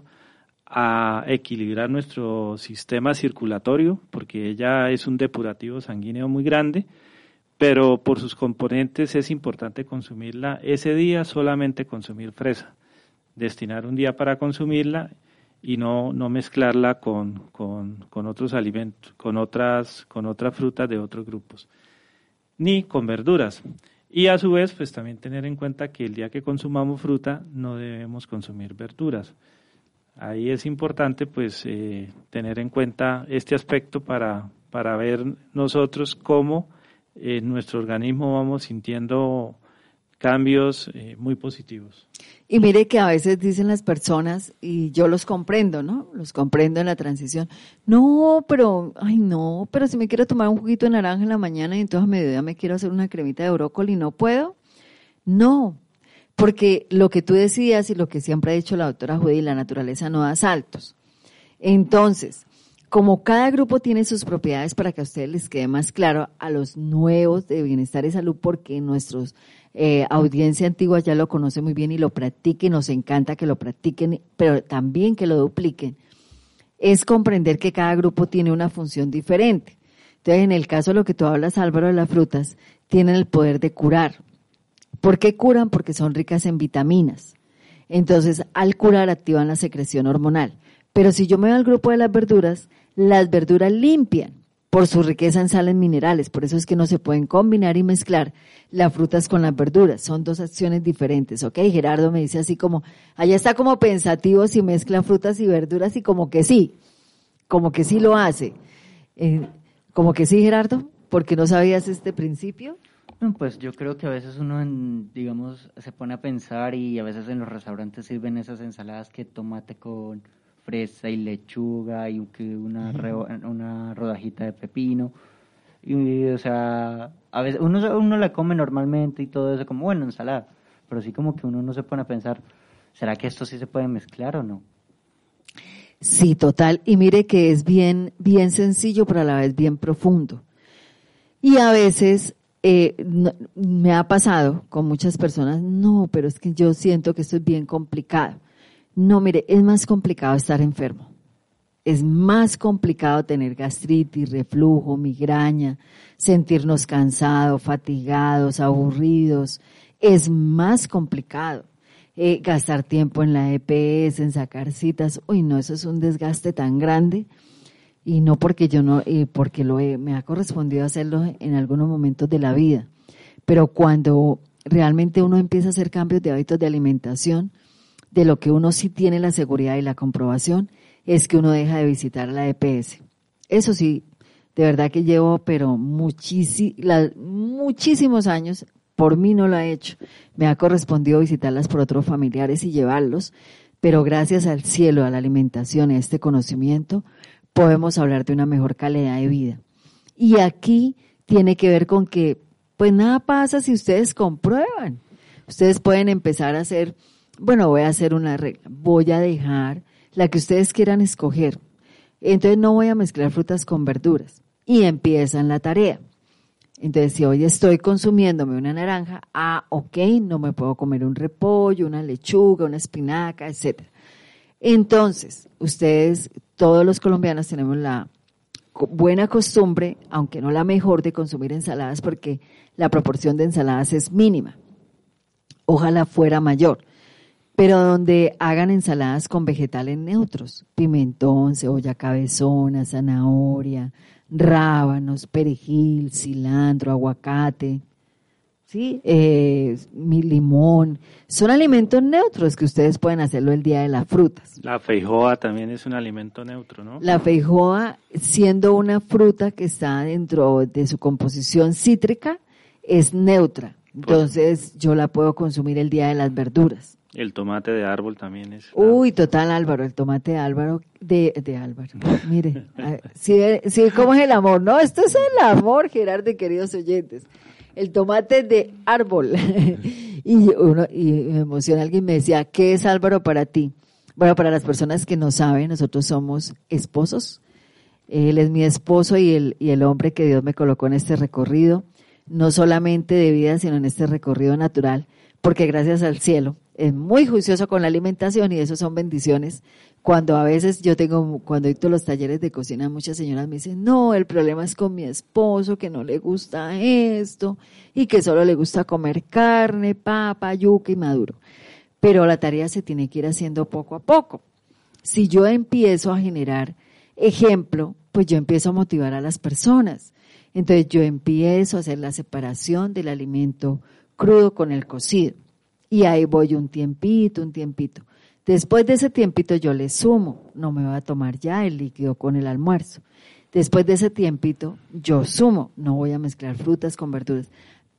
a equilibrar nuestro sistema circulatorio, porque ella es un depurativo sanguíneo muy grande, pero por sus componentes es importante consumirla ese día, solamente consumir fresa, destinar un día para consumirla y no, no mezclarla con, con, con otros alimentos, con otras, con otras frutas de otros grupos, ni con verduras. Y a su vez, pues también tener en cuenta que el día que consumamos fruta no debemos consumir verduras. Ahí es importante pues eh, tener en cuenta este aspecto para, para ver nosotros cómo en nuestro organismo vamos sintiendo cambios eh, muy positivos. Y mire que a veces dicen las personas, y yo los comprendo, ¿no? Los comprendo en la transición. No, pero, ay no, pero si me quiero tomar un juguito de naranja en la mañana y entonces a mediodía me quiero hacer una cremita de brócoli, ¿no puedo? No, porque lo que tú decías y lo que siempre ha dicho la doctora Judy, la naturaleza no da saltos. Entonces, como cada grupo tiene sus propiedades, para que a ustedes les quede más claro, a los nuevos de Bienestar y Salud, porque nuestros eh, audiencia antigua ya lo conoce muy bien y lo practiquen, nos encanta que lo practiquen, pero también que lo dupliquen, es comprender que cada grupo tiene una función diferente. Entonces, en el caso de lo que tú hablas, Álvaro, de las frutas, tienen el poder de curar. ¿Por qué curan? Porque son ricas en vitaminas. Entonces, al curar activan la secreción hormonal. Pero si yo me voy al grupo de las verduras, las verduras limpian por su riqueza en sales minerales. Por eso es que no se pueden combinar y mezclar las frutas con las verduras. Son dos acciones diferentes, ¿ok? Gerardo me dice así como, allá está como pensativo si mezcla frutas y verduras y como que sí, como que sí lo hace. Eh, como que sí, Gerardo, porque no sabías este principio. Pues yo creo que a veces uno, en, digamos, se pone a pensar y a veces en los restaurantes sirven esas ensaladas que tomate con fresa y lechuga y una, reo, una rodajita de pepino. Y, o sea, a veces uno, uno la come normalmente y todo eso como, bueno, ensalada. Pero sí como que uno no se pone a pensar, ¿será que esto sí se puede mezclar o no? Sí, total. Y mire que es bien, bien sencillo, pero a la vez bien profundo. Y a veces eh, no, me ha pasado con muchas personas, no, pero es que yo siento que esto es bien complicado. No, mire, es más complicado estar enfermo. Es más complicado tener gastritis, reflujo, migraña, sentirnos cansados, fatigados, aburridos. Es más complicado. Eh, gastar tiempo en la E P S, en sacar citas. Uy, no, eso es un desgaste tan grande. Y no porque yo no, eh, porque lo he, me ha correspondido hacerlo en algunos momentos de la vida. Pero cuando realmente uno empieza a hacer cambios de hábitos de alimentación, de lo que uno sí tiene la seguridad y la comprobación, es que uno deja de visitar la E P S. Eso sí, de verdad que llevo, pero muchísi, la, muchísimos años, por mí no lo he hecho. Me ha correspondido visitarlas por otros familiares y llevarlos, pero gracias al cielo, a la alimentación, a este conocimiento, podemos hablar de una mejor calidad de vida. Y aquí tiene que ver con que, pues nada pasa si ustedes comprueban. Ustedes pueden empezar a hacer, bueno, voy a hacer una regla, voy a dejar la que ustedes quieran escoger. Entonces no voy a mezclar frutas con verduras. Y empiezan la tarea. Entonces, si hoy estoy consumiéndome una naranja, ah, ok, no me puedo comer un repollo, una lechuga, una espinaca, etcétera. Entonces, ustedes, todos los colombianos tenemos la buena costumbre, aunque no la mejor, de consumir ensaladas porque la proporción de ensaladas es mínima. Ojalá fuera mayor. Pero donde hagan ensaladas con vegetales neutros, pimentón, cebolla cabezona, zanahoria, rábanos, perejil, cilantro, aguacate, ¿sí? Eh, mi limón, son alimentos neutros que ustedes pueden hacerlo el día de las frutas. La feijoa también es un alimento neutro, ¿no? La feijoa, siendo una fruta que está dentro de su composición cítrica, es neutra. Entonces yo la puedo consumir el día de las verduras. El tomate de árbol también es. Uy, total, Álvaro, el tomate de Álvaro, de, de Álvaro, mire, sí, sí, ¿cómo es el amor? No, esto es el amor, Gerardo y queridos oyentes. El tomate de árbol. y, uno, y me emociona, alguien me decía, ¿qué es Álvaro para ti? Bueno, para las personas que no saben, nosotros somos esposos. Él es mi esposo y el, y el hombre que Dios me colocó en este recorrido, no solamente de vida, sino en este recorrido natural, porque gracias al cielo es muy juicioso con la alimentación y eso son bendiciones. Cuando a veces yo tengo, cuando dicto los talleres de cocina, muchas señoras me dicen, no, el problema es con mi esposo, que no le gusta esto y que solo le gusta comer carne, papa, yuca y maduro. Pero la tarea se tiene que ir haciendo poco a poco. Si yo empiezo a generar ejemplo, pues yo empiezo a motivar a las personas. Entonces yo empiezo a hacer la separación del alimento crudo con el cocido. Y ahí voy un tiempito, un tiempito. Después de ese tiempito yo le sumo, no me voy a tomar ya el líquido con el almuerzo. Después de ese tiempito yo sumo, no voy a mezclar frutas con verduras.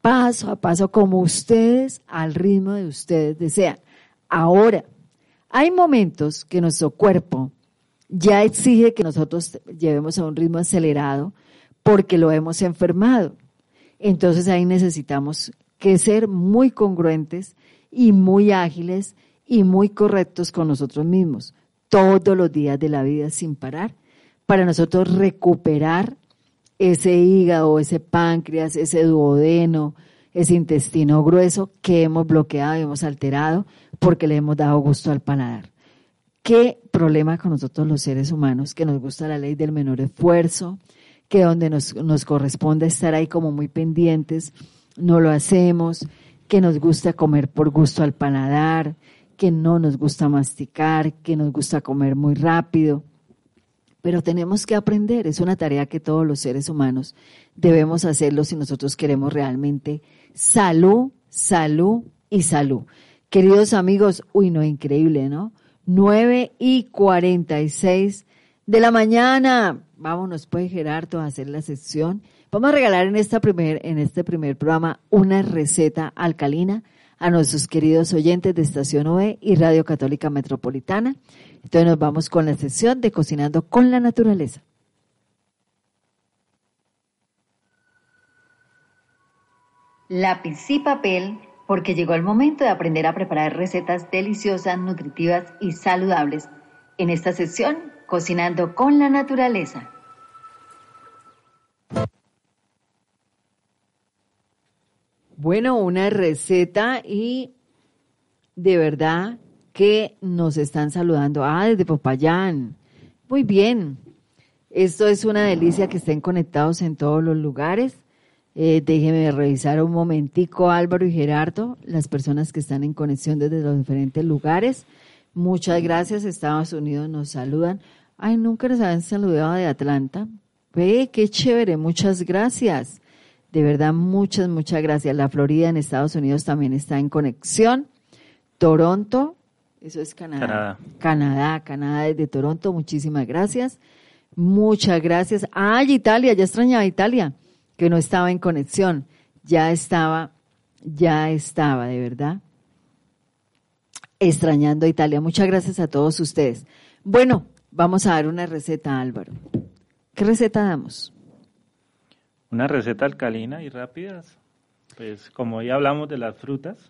paso a paso, como ustedes, al ritmo de ustedes desean. Ahora, hay momentos que nuestro cuerpo ya exige que nosotros llevemos a un ritmo acelerado porque lo hemos enfermado. Entonces ahí necesitamos que ser muy congruentes y muy ágiles y muy correctos con nosotros mismos, todos los días de la vida sin parar, para nosotros recuperar ese hígado, ese páncreas, ese duodeno, ese intestino grueso que hemos bloqueado y hemos alterado porque le hemos dado gusto al paladar. ¿Qué problema con nosotros los seres humanos? Que nos gusta la ley del menor esfuerzo, que donde nos, nos corresponde estar ahí como muy pendientes, no lo hacemos, que nos gusta comer por gusto al paladar, que no nos gusta masticar, que nos gusta comer muy rápido. Pero tenemos que aprender, es una tarea que todos los seres humanos debemos hacerlo si nosotros queremos realmente salud, salud y salud. Queridos amigos, uy, no, increíble, ¿no? nueve y cuarenta y seis de la mañana. Vámonos pues, Gerardo, a hacer la sección. Vamos a regalar en esta primer, en este primer programa una receta alcalina a nuestros queridos oyentes de Estación O V y Radio Católica Metropolitana. Entonces nos vamos con la sección de Cocinando con la Naturaleza. Lápiz y papel, porque llegó el momento de aprender a preparar recetas deliciosas, nutritivas y saludables. En esta sección, Cocinando con la Naturaleza. Bueno, una receta y de verdad que nos están saludando. Ah, desde Popayán. Muy bien. Esto es una delicia que estén conectados en todos los lugares. Eh, déjenme revisar un momentico, Álvaro y Gerardo, las personas que están en conexión desde los diferentes lugares. Muchas gracias. Estados Unidos nos saludan. Ay, nunca nos habían saludado de Atlanta. Ve, qué chévere. Muchas gracias. De verdad, muchas, muchas gracias. La Florida en Estados Unidos también está en conexión. Toronto, eso es Canadá. Canadá. Canadá, Canadá desde Toronto, muchísimas gracias. Muchas gracias. Ay, Italia, ya extrañaba Italia, que no estaba en conexión. Ya estaba, ya estaba, de verdad, extrañando a Italia. Muchas gracias a todos ustedes. Bueno, vamos a dar una receta, Álvaro. ¿Qué receta damos? Una receta alcalina y rápida, pues como ya hablamos de las frutas.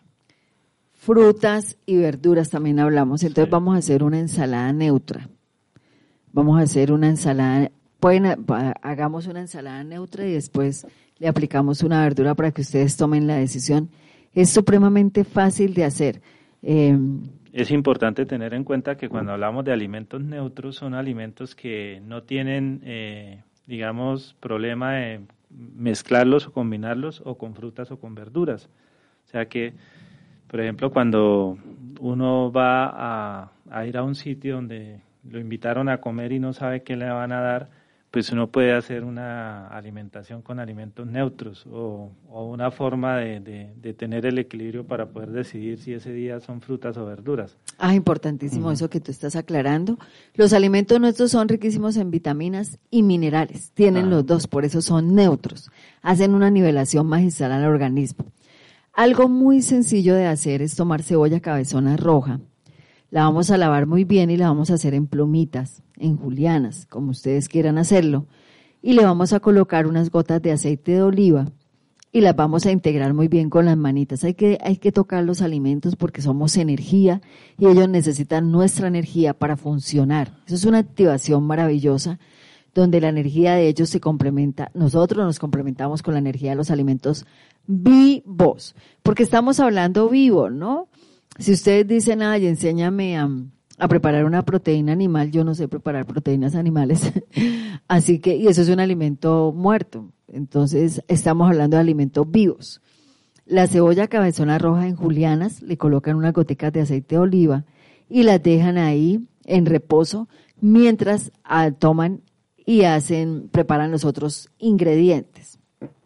Frutas y verduras también hablamos, entonces sí. Vamos a hacer una ensalada neutra. Vamos a hacer una ensalada, pueden, hagamos una ensalada neutra y después le aplicamos una verdura para que ustedes tomen la decisión. Es supremamente fácil de hacer. Eh, es importante tener en cuenta que cuando hablamos de alimentos neutros son alimentos que no tienen, eh, digamos, problema de mezclarlos o combinarlos o con frutas o con verduras. O sea que, por ejemplo, cuando uno va a, a ir a un sitio donde lo invitaron a comer y no sabe qué le van a dar, pues uno puede hacer una alimentación con alimentos neutros o, o una forma de, de, de tener el equilibrio para poder decidir si ese día son frutas o verduras. Ah, importantísimo uh-huh. Eso que tú estás aclarando. Los alimentos nuestros son riquísimos en vitaminas y minerales, tienen ah. los dos, por eso son neutros, hacen una nivelación magistral al organismo. Algo muy sencillo de hacer es tomar cebolla cabezona roja, la vamos a lavar muy bien y la vamos a hacer en plumitas, en julianas, como ustedes quieran hacerlo, y le vamos a colocar unas gotas de aceite de oliva y las vamos a integrar muy bien con las manitas. Hay que, hay que tocar los alimentos porque somos energía y ellos necesitan nuestra energía para funcionar. Eso es una activación maravillosa donde la energía de ellos se complementa, nosotros nos complementamos con la energía de los alimentos vivos, porque estamos hablando vivo, ¿no? Si ustedes dicen, ay, enséñame a, a preparar una proteína animal, yo no sé preparar proteínas animales, así que, y eso es un alimento muerto, entonces estamos hablando de alimentos vivos. La cebolla cabezona roja en julianas, le colocan unas goticas de aceite de oliva y las dejan ahí en reposo mientras ah, toman y hacen, preparan los otros ingredientes.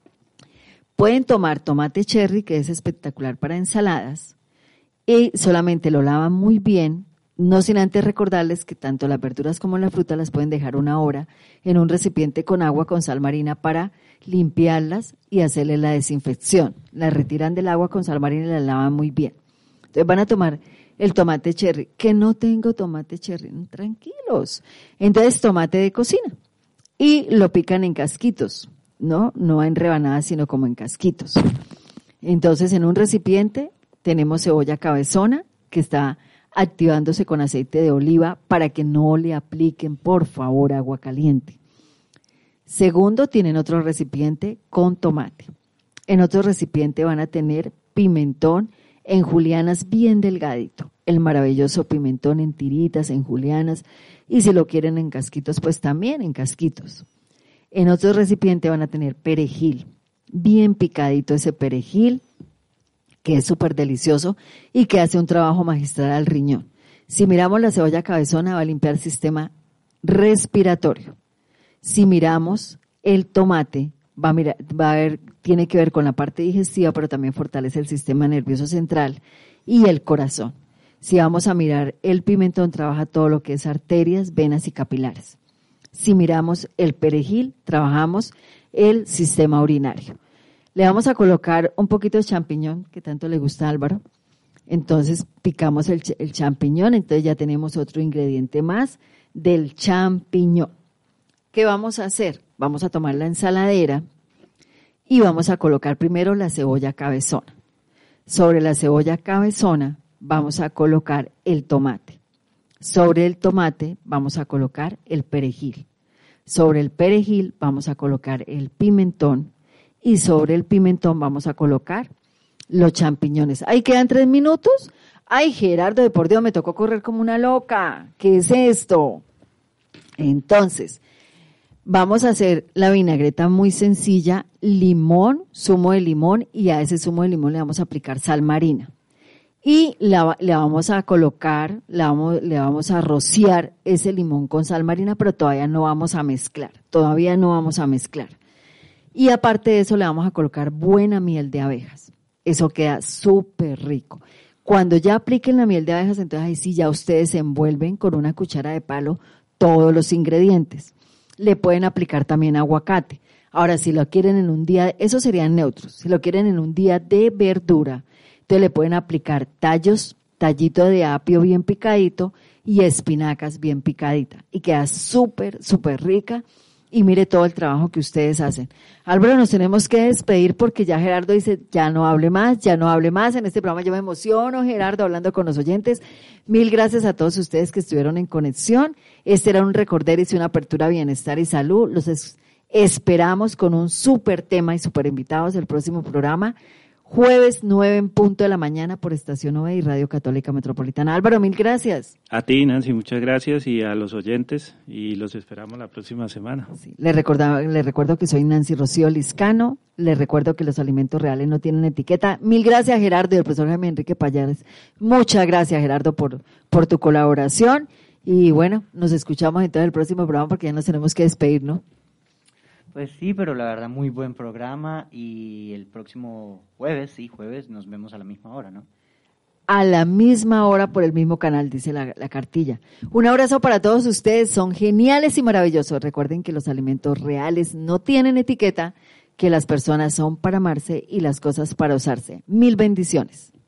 Pueden tomar tomate cherry, que es espectacular para ensaladas, y solamente lo lavan muy bien, No sin antes recordarles que tanto las verduras como la fruta las pueden dejar una hora en un recipiente con agua con sal marina para limpiarlas y hacerle la desinfección. Las retiran del agua con sal marina y las lavan muy bien. Entonces van a tomar el tomate cherry, que no tengo tomate cherry, tranquilos. Entonces tomate de cocina y lo pican en casquitos, ¿no? No en rebanadas, sino como en casquitos. Entonces en un recipiente tenemos cebolla cabezona que está activándose con aceite de oliva para que no le apliquen, por favor, agua caliente. Segundo, tienen otro recipiente con tomate. En otro recipiente van a tener pimentón en julianas bien delgadito, el maravilloso pimentón en tiritas, en julianas, y si lo quieren en casquitos, pues también en casquitos. En otro recipiente van a tener perejil, bien picadito ese perejil, que es súper delicioso y que hace un trabajo magistral al riñón. Si miramos la cebolla cabezona, va a limpiar el sistema respiratorio. Si miramos el tomate, va a, mirar, va a ver, tiene que ver con la parte digestiva, pero también fortalece el sistema nervioso central y el corazón. Si vamos a mirar el pimentón, trabaja todo lo que es arterias, venas y capilares. Si miramos el perejil, trabajamos el sistema urinario. Le vamos a colocar un poquito de champiñón, que tanto le gusta a Álvaro. Entonces picamos el, el champiñón, entonces ya tenemos otro ingrediente más del champiñón. ¿Qué vamos a hacer? Vamos a tomar la ensaladera y vamos a colocar primero la cebolla cabezona. Sobre la cebolla cabezona vamos a colocar el tomate. Sobre el tomate vamos a colocar el perejil. Sobre el perejil vamos a colocar el pimentón. Y sobre el pimentón vamos a colocar los champiñones. Ahí quedan tres minutos. Ay, Gerardo, de por Dios, me tocó correr como una loca. ¿Qué es esto? Entonces, vamos a hacer la vinagreta muy sencilla, limón, zumo de limón, y a ese zumo de limón le vamos a aplicar sal marina. Y la, le vamos a colocar, la vamos, le vamos a rociar ese limón con sal marina, pero todavía no vamos a mezclar. Todavía no vamos a mezclar. Y aparte de eso le vamos a colocar buena miel de abejas. Eso queda súper rico. Cuando ya apliquen la miel de abejas, entonces ahí sí ya ustedes envuelven con una cuchara de palo todos los ingredientes. Le pueden aplicar también aguacate. Ahora, si lo quieren en un día, esos serían neutros. Si lo quieren en un día de verdura, entonces le pueden aplicar tallos, tallito de apio bien picadito y espinacas bien picaditas. Y queda súper, súper rica. Y mire todo el trabajo que ustedes hacen. Álvaro, nos tenemos que despedir porque ya Gerardo dice, ya no hable más, ya no hable más. En este programa yo me emociono, Gerardo, hablando con los oyentes. Mil gracias a todos ustedes que estuvieron en conexión. Este era un recorderis y una apertura a bienestar y salud. Los es- esperamos con un súper tema y súper invitados el próximo programa. Jueves nueve en punto de la mañana por Estación O V y Radio Católica Metropolitana. Álvaro, mil gracias. A ti, Nancy, muchas gracias, y a los oyentes, y los esperamos la próxima semana. Sí, les, recordaba, les recuerdo que soy Nancy Rocío Liscano, les recuerdo que los alimentos reales no tienen etiqueta. Mil gracias, Gerardo, y el profesor Jaime Enrique Payares. Muchas gracias, Gerardo, por, por tu colaboración. Y bueno, nos escuchamos entonces el próximo programa porque ya nos tenemos que despedir, ¿no? Pues sí, pero la verdad muy buen programa, y el próximo jueves, sí, jueves, nos vemos a la misma hora, ¿no? A la misma hora por el mismo canal, dice la, la cartilla. Un abrazo para todos ustedes, son geniales y maravillosos. Recuerden que los alimentos reales no tienen etiqueta, que las personas son para amarse y las cosas para usarse. Mil bendiciones.